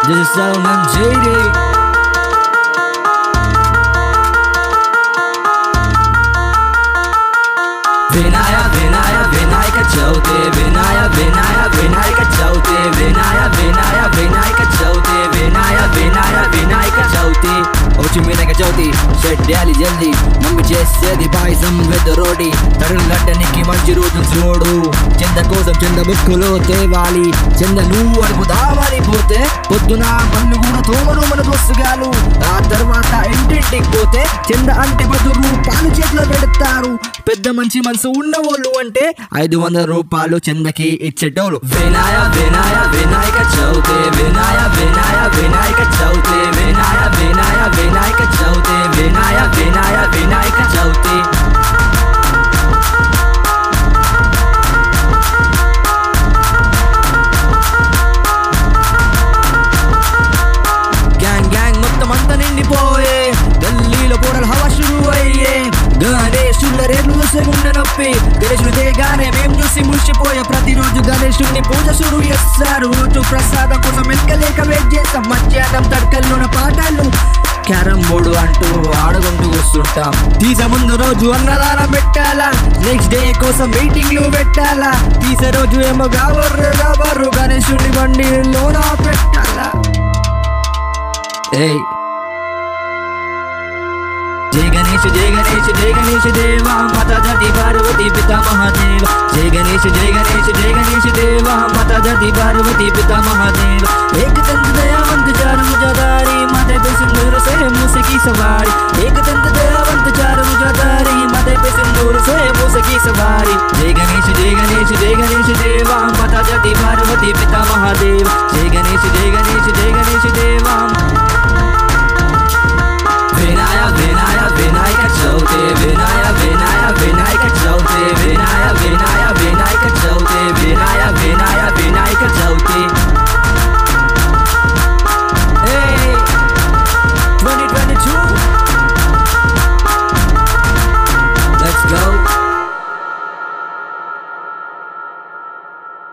This is Salman JD. Vinaya, Vinaya, Vinayaka Chauti. Vinaya, Vinaya, Vinayaka Chauti. Vinaya, Vinaya, Vinayaka Chauti. Vinaya, Vinaya, Vinayaka Chauti. వచ్చి Vinayaka Chavithi shed Dolly జల్దీ mummy చేసేది పాయసం with రోటీ తరుణగడ్డనికి మంచి రోజు చూడు చంద కోసం చంద బుక్కులో తేవాలి చంద నువ్వు అడుగు దావాలి పోతే పొద్దున పన్ను కూడా తోమరు మన దోస్తుగాలు ఆ తర్వాత ఇంటింటికి పోతే చంద అంటే 10 రూపాయలు చేతిలో పెడతారు పెద్ద మంచి మనసు ఉన్నవాళ్ళు అంటే 500 రూపాయలు చందకి ఇచ్చేటోళ్ళు వినాయ వినాయ వినాయక చవితి వినాయ వినాయ వినాయక చవితి వినాయ వినాయ వినాయక చవితి వినాయ వినాయ వినాయక చవితి గ్యాంగ్ గ్యాంగ్ మొత్తం అంతా నిండిపోయే ఢిల్లీలో కూడా హవా షురు అయ్యే గణేశుల రేపు గుండె నొప్పి గణేశుడు తేగానే మేము చూసి మురిసిపోయే ప్రతిరోజు గణేశుడిని పూజ షురు చేస్తారు రోజు ప్రసాదం కోసం వెనకలేక వెయిట్ చేస్తాం మధ్యాహ్నం తడకల్లోన పాటలు క్యారమ్ బోర్డు అంటూ ఆడుకుంటూ వస్తుంటాం తీసే ముందు రోజు అన్నదానం పెట్టాలా నెక్స్ట్ డే కోసం మీటింగ్లు పెట్టాలా తీసే రోజు ఏమో గాబర్రు గణేశుడి బండిలోన పెట్టాలా ఏయ్ जय गणेश जय गणेश जय गणेश देवा माता जाति पार्वती पिता महादेव जय गणेश जय गणेश जय गणेश देवा माता जाति पार्वती पिता महादेव एक दंत दयावंत चार मुजादारी माथे पे सिंदूर से मूसे की सवारी एक दंत दयावंत चार मुजादारी माथे पे सिंदूर से मूसे की सवारी जय गणेश जय गणेश जय गणेश देवा माता जाति पार्वती पिता महादेव